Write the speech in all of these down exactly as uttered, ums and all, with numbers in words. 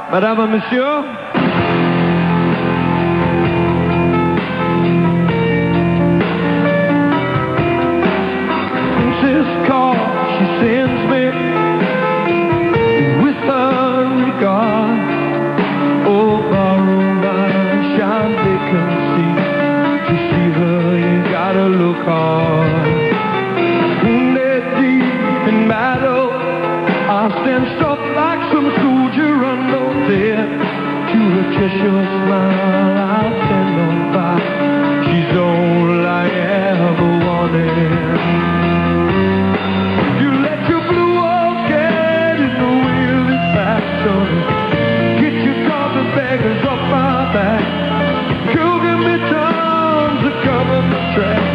Madame et Monsieur. This call she sends me with her regard. Oh, borrow my shine vacancy. To see her, you gotta look hard. Wounded deep in battle, I stand stuck like some soldier unknown there. To her Cheshire smile, I'll stand on fire. She's all I ever wanted. You let your blue walls get in the wheel is fast on it. Get your carpet baggers off my back. Go give me tons of cover the track.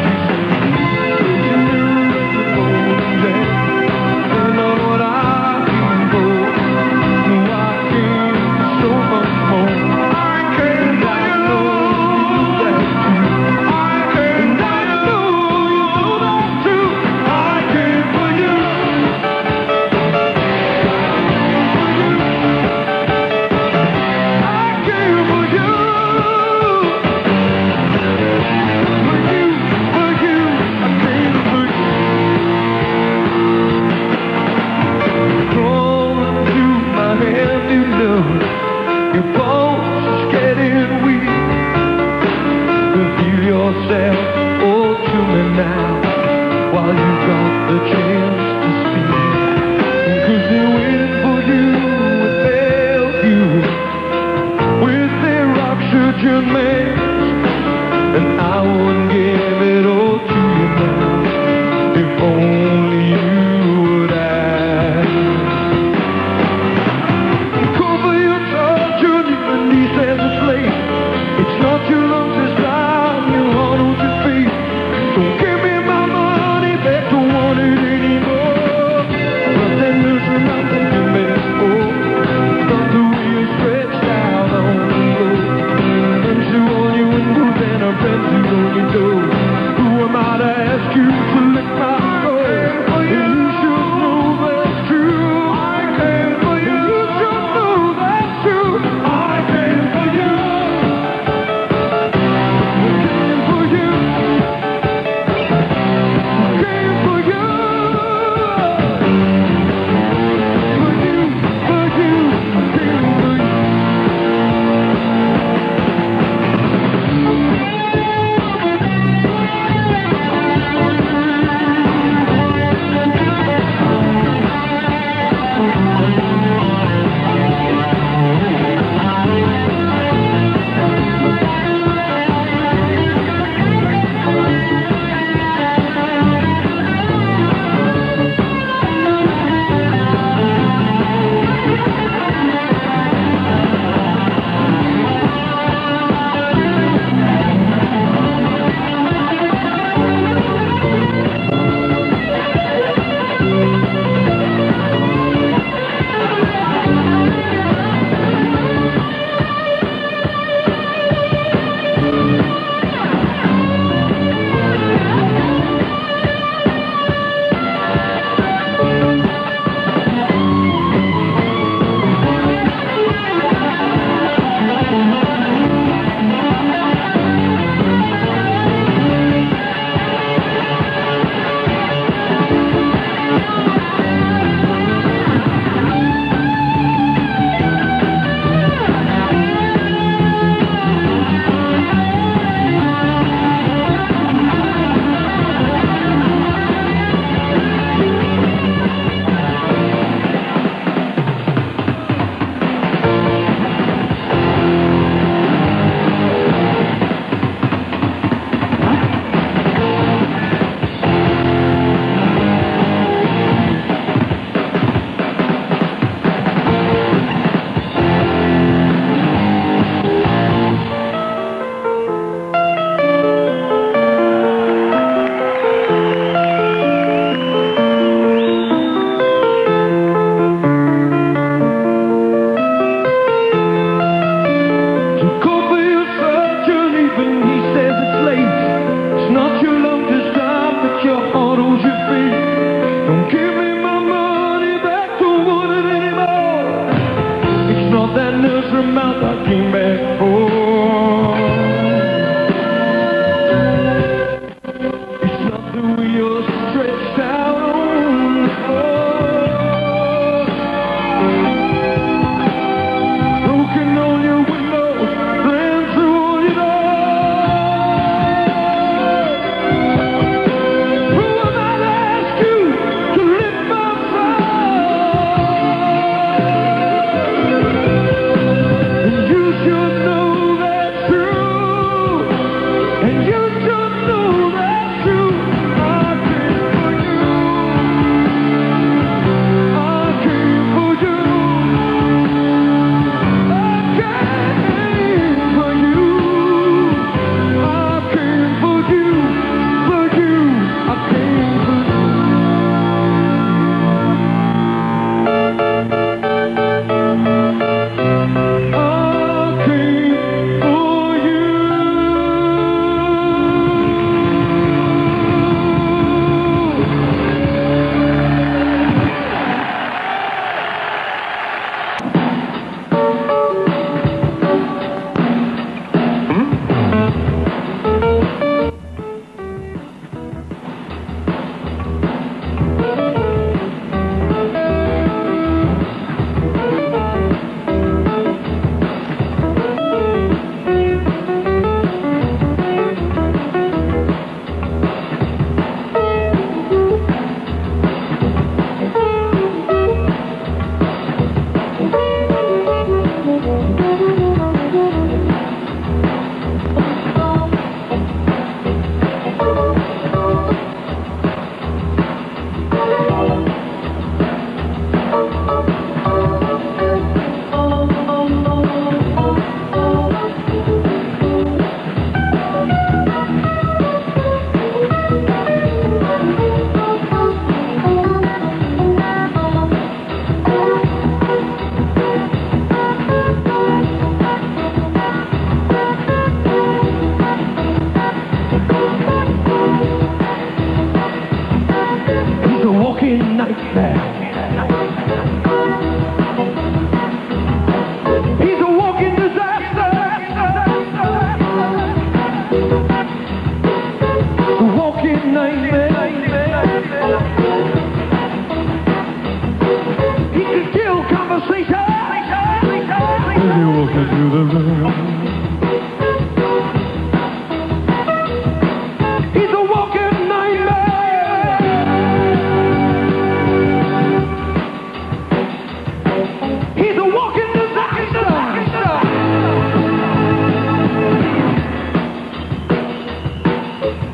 Your bones getting weak. Reveal yourself all to me now, while you got the chance to speak. Cause they're waiting for you with Bellevue, with their oxygen masks. And I wouldn't give it all to you now, if only you would ask. It's not your lungs this time, your heart on your feet. Don't give me my money back, don't want it anymore. But then there's nothing to miss for. Not the wheel stretched out on the road. And to all your windows and our friends who know you do.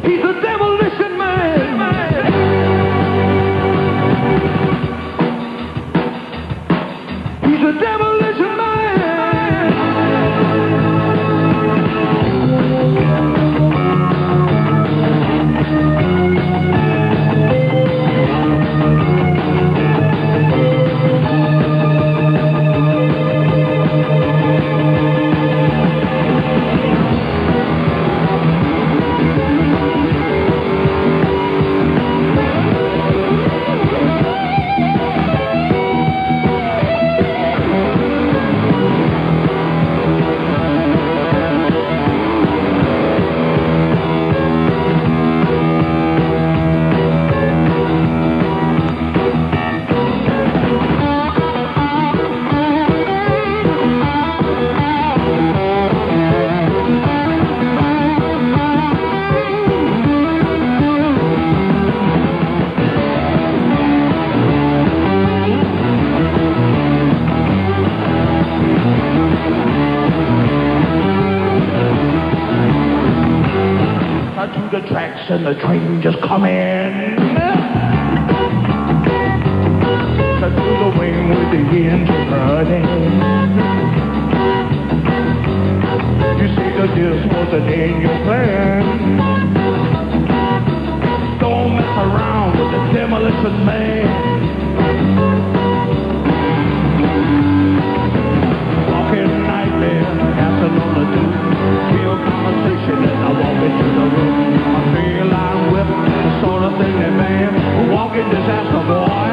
He's a demolition man. He's a demolition man. The tracks and the train just come in. Cut through the wing with the engine running. You see the disc wasn't in your plan. Don't mess around with the demolition man. Walking nightmare, passing on the dude. Real conversation as I walk into the room. Three-line whip, the sort of thing that man, walking disaster, boy.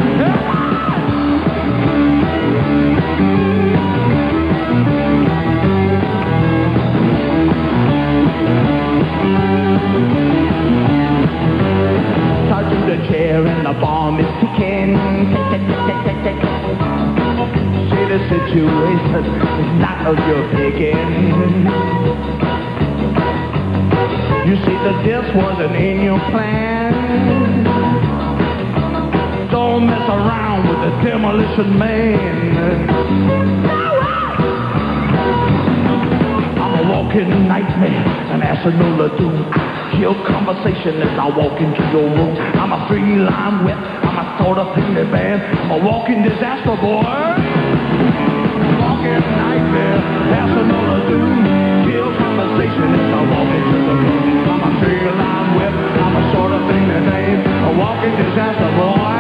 Touching the chair and the bomb is ticking. See the situation is not of your picking. You see, the disc wasn't in your plan. Don't mess around with the demolition man. I'm a walking nightmare, an Asanola doom. Kill conversation as I walk into your room. I'm a three-line whip, I'm a sort of thing that band. I'm a walking disaster, boy. Walking nightmare, Asanola doom. Kill conversation as I walk into the room. I'm a three-line whip, I'm a sort of thing that ain't a walking disaster, boy.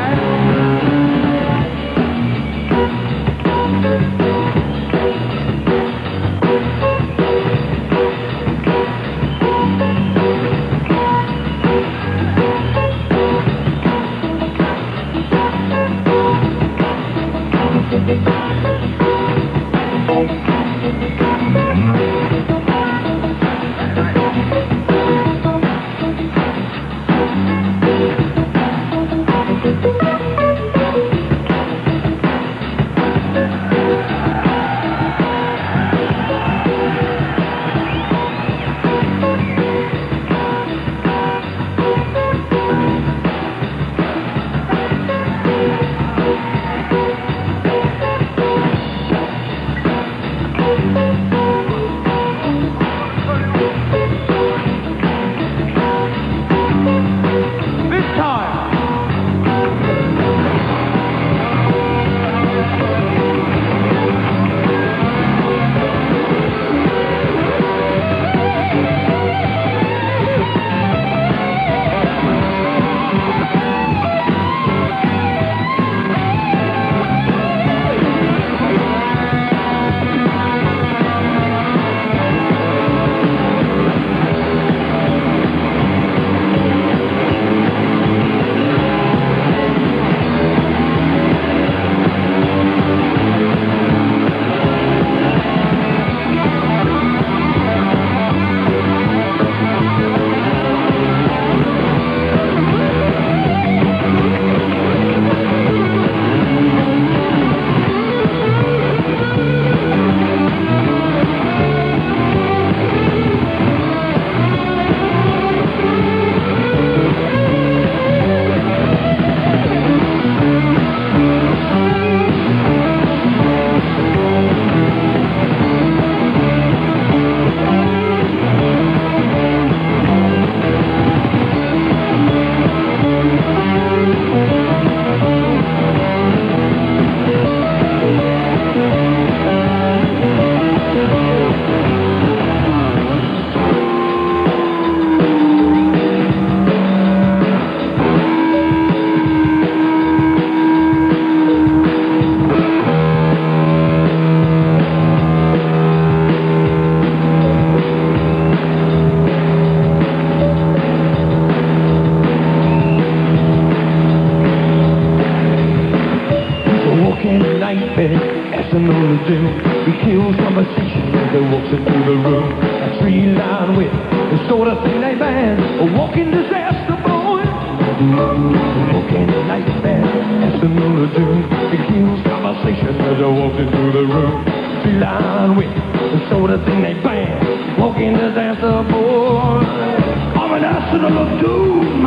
doom. He kills conversation as they walks into the room. A tree lined with the sort of thing they ban. A walking disaster, boy. Walking nightmare, that's the moon of doom. He kills conversation as they walks into the room. A tree lined with the sort of thing they ban. Walking disaster, boy. I'm an arsenal of doom.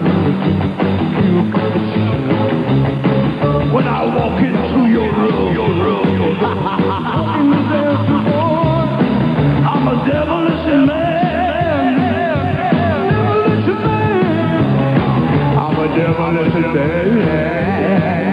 When I walk into your room, your room, your room. Walking disaster, boy. I'm a devilish man. Devilish man. I'm a devilish man. Devilish man.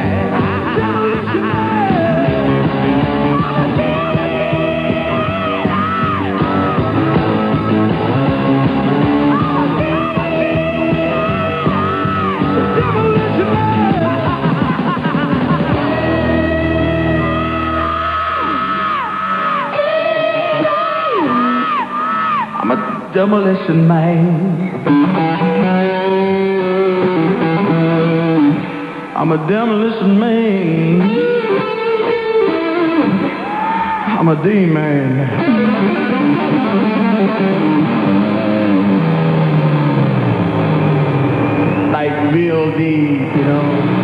Demolition man. I'm a demolition man. I'm a D-man. Like Bill D, you know.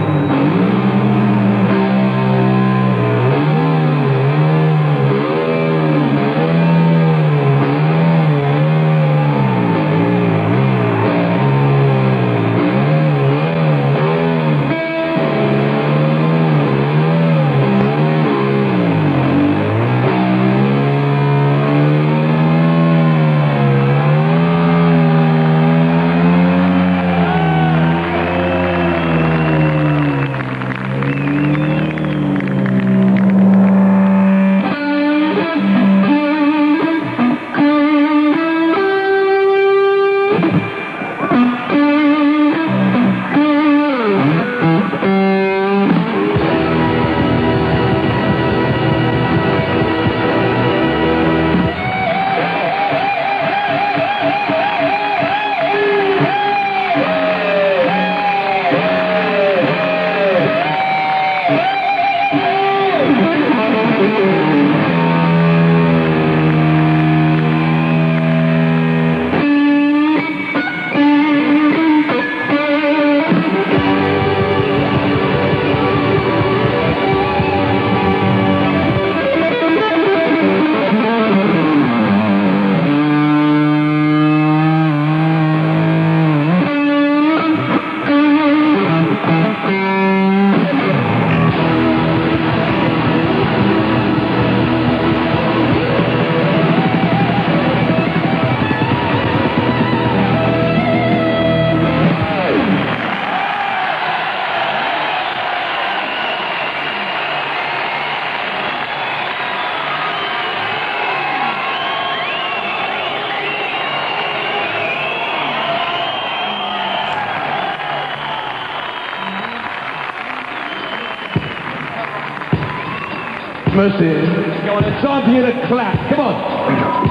Mercy. Come on, it's time for you to clap. Come on.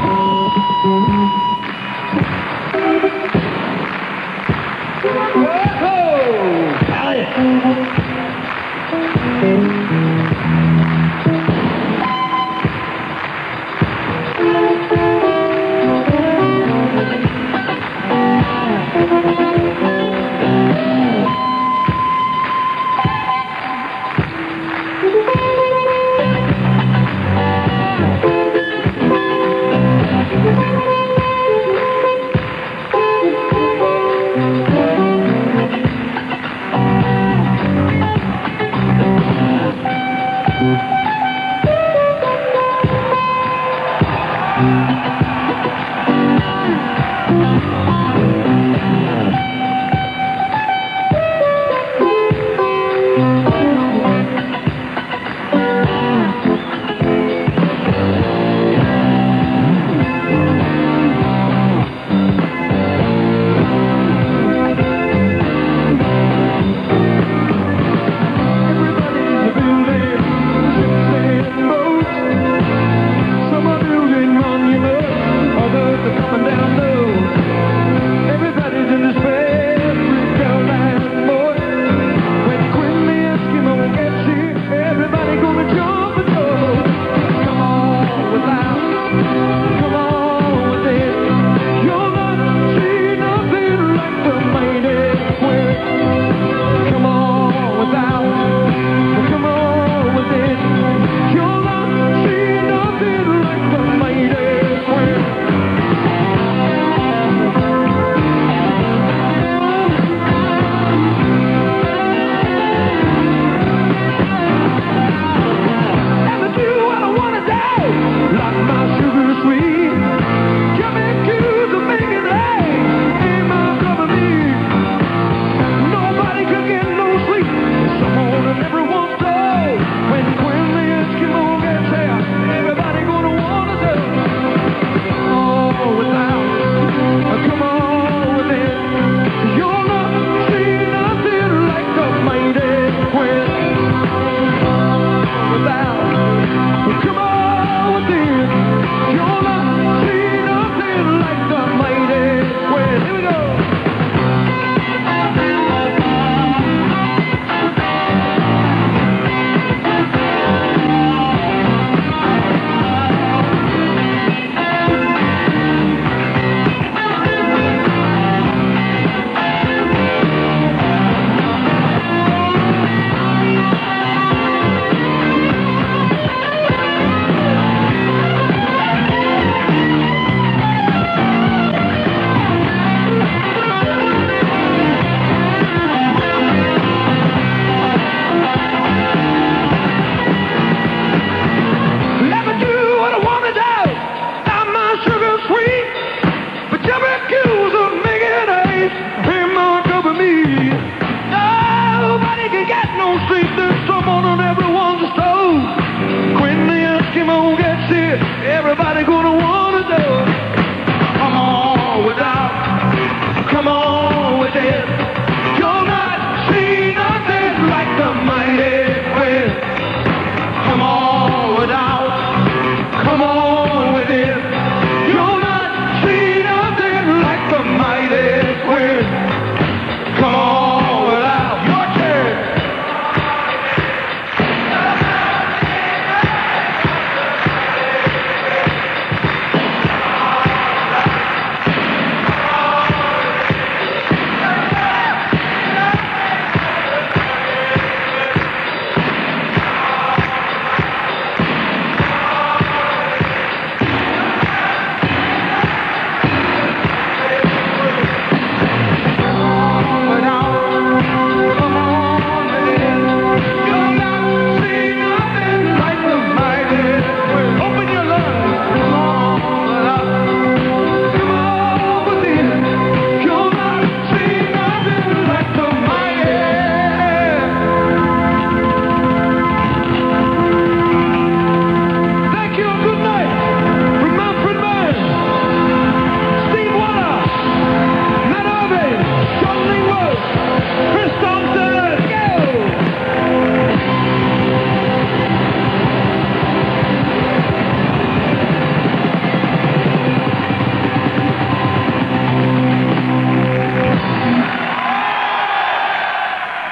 Oh, Elliot.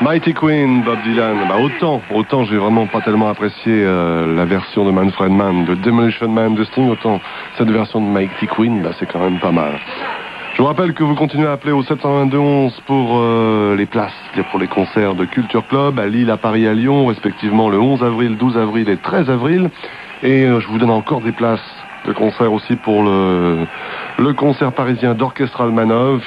Mighty Queen, Bob Dylan. Bah autant, autant j'ai vraiment pas tellement apprécié euh, la version de Manfred Mann, de Demolition Man de Sting, autant cette version de Mighty Queen, bah c'est quand même pas mal. Je vous rappelle que vous continuez à appeler au sept un deux onze pour euh, les places, c'est-à-dire pour les concerts de Culture Club à Lille, à Paris, à Lyon, respectivement le onze avril, douze avril et treize avril. Et euh, je vous donne encore des places de concert aussi pour le, le concert parisien d'Orchestral Manov.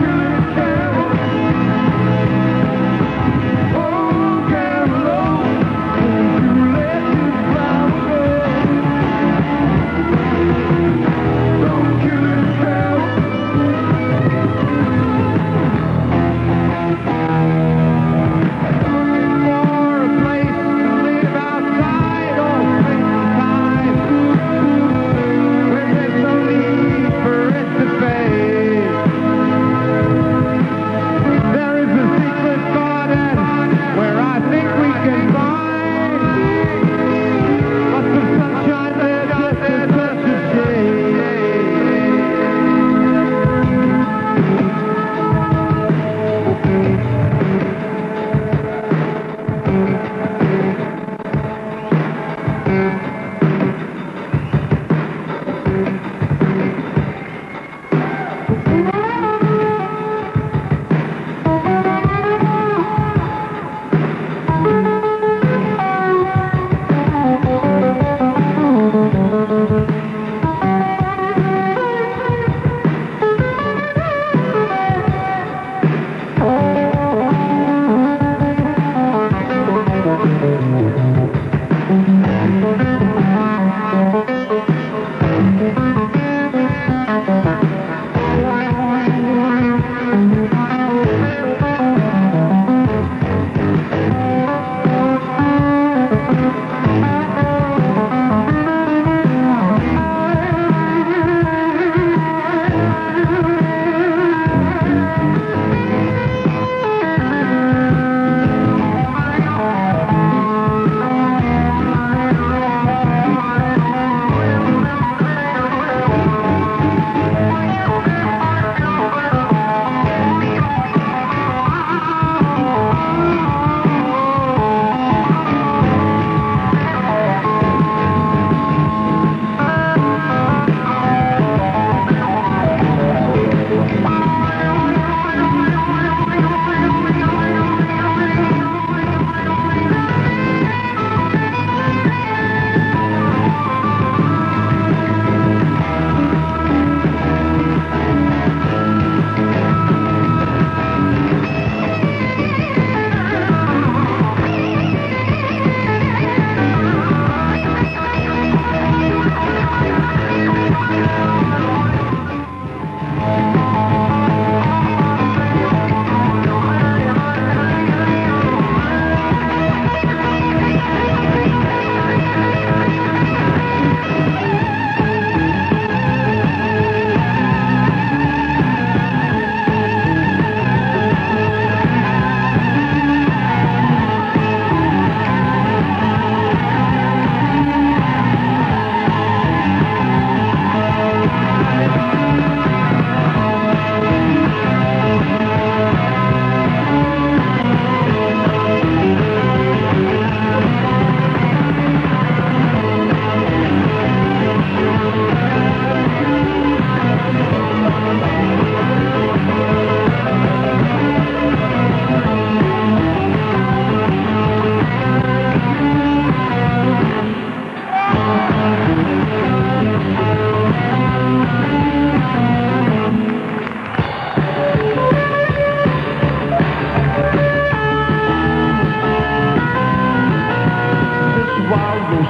Oh,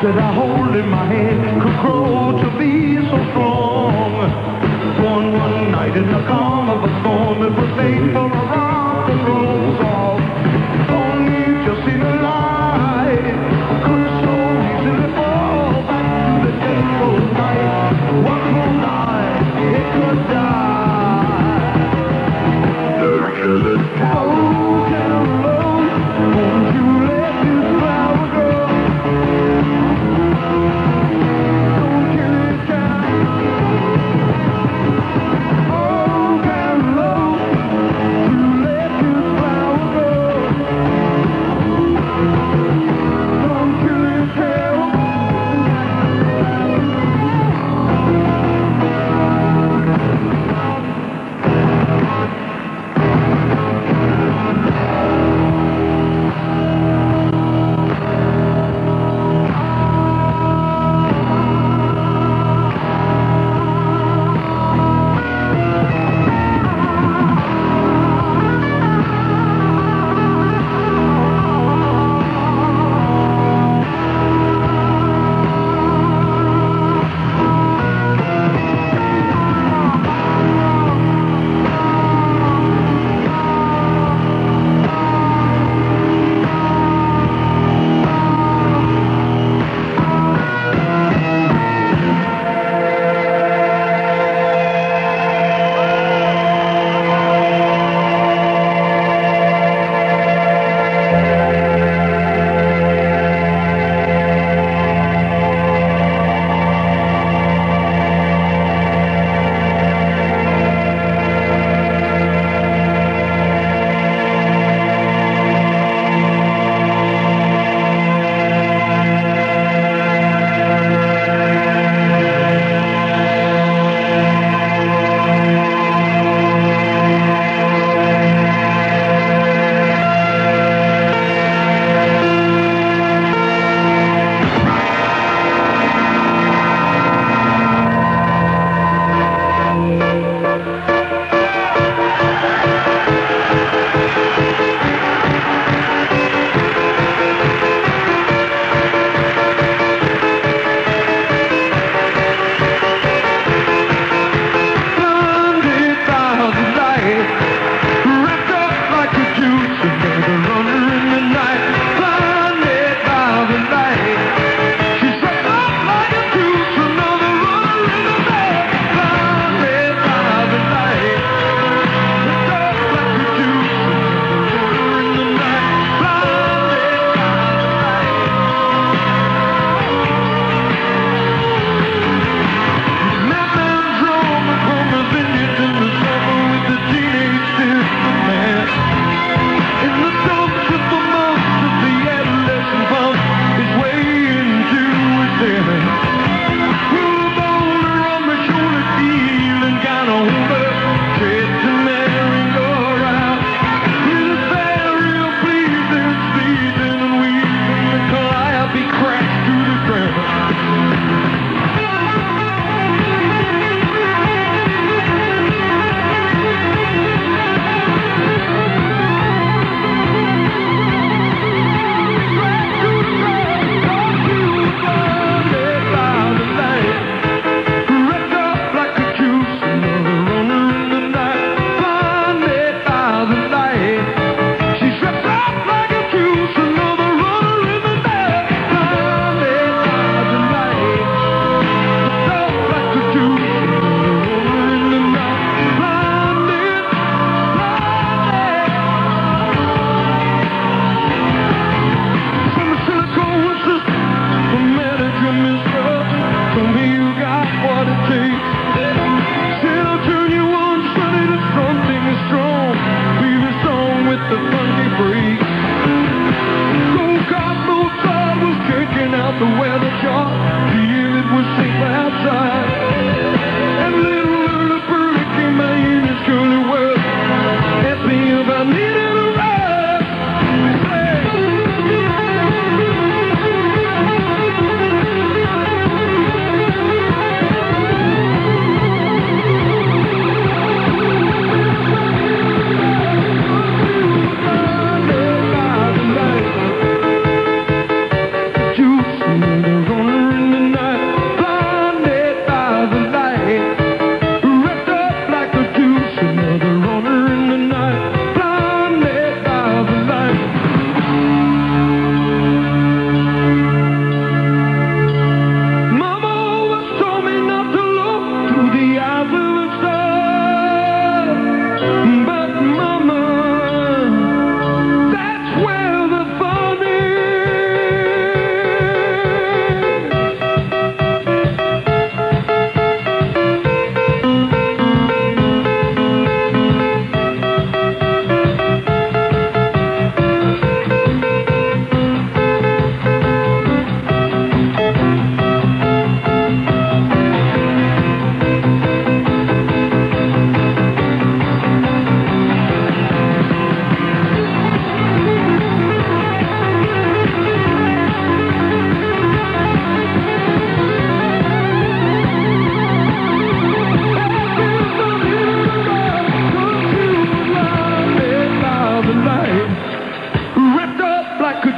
that I hold in my hand could grow to be so strong. Born one night in the calm of a storm, it was made for a rock and roll song. Only just in the light could so easily fall back to the dead cold night. One more night, it could die. The killer cow. Oh, Carol, won't you let this flower go? Don't kill it, Carol. Oh, Carol, you let this flower go. Don't kill it, Carol.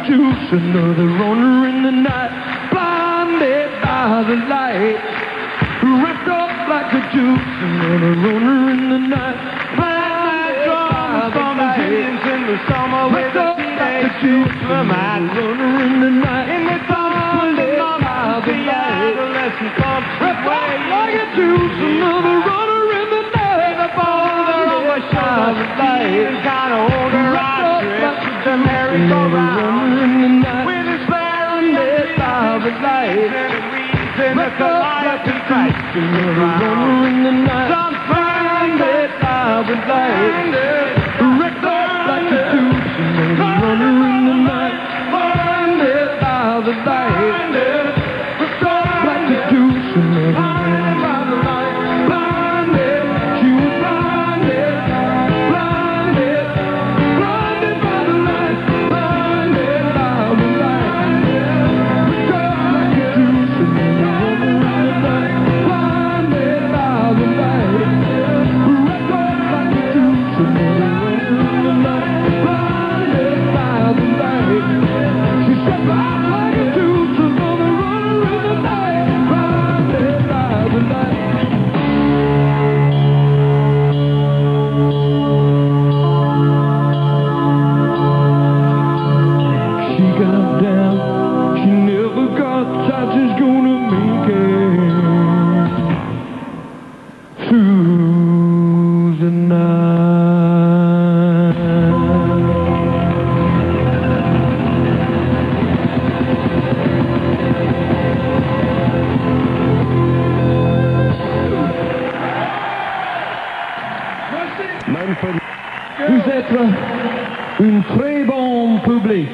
juice, another runner in the night, blinded by the light. Wrapped up like a juice, another runner in the night, blinded by the light. In the summer with a teenage juice, my runner in the night, in the blinded by the light. Adolescent thoughts away like a juice, another runner in the night, the father on my shoulder, he's kinda older, I drift the merry-go-round with his blinded by the light. In the commodity price, runner in the night, some blinded by the light. Wrecked up like a juice, runner in the night, blinded by the light. Wrecked up like a juice, blinded by the light, blinded. She was blinded, blinded, blinded by the light, blinded by the light. Wrecked up like a juice, runner in the night, blinded by the light. Wrecked up like a juice, runner in the night, blinded by the light. She said, "Blind like a juice, another runner in the night, blinded by the light." She got down, she never got tired, she's gonna make it through the night. Manfred. Vous êtes une très bonne public.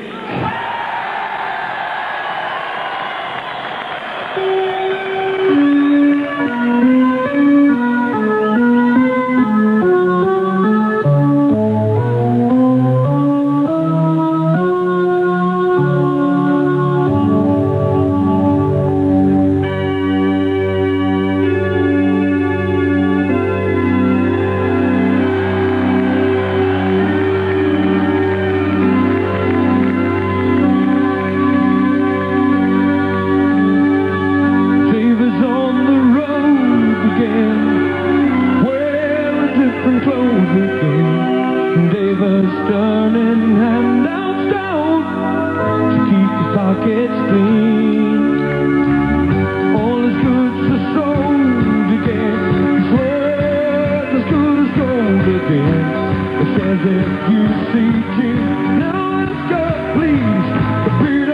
David's on the road again, wearing different clothes again. David's turning handouts down to keep his pockets clean. All his goods are sold again, his word as good as gold again. It says if you see King, now let's go please, the beard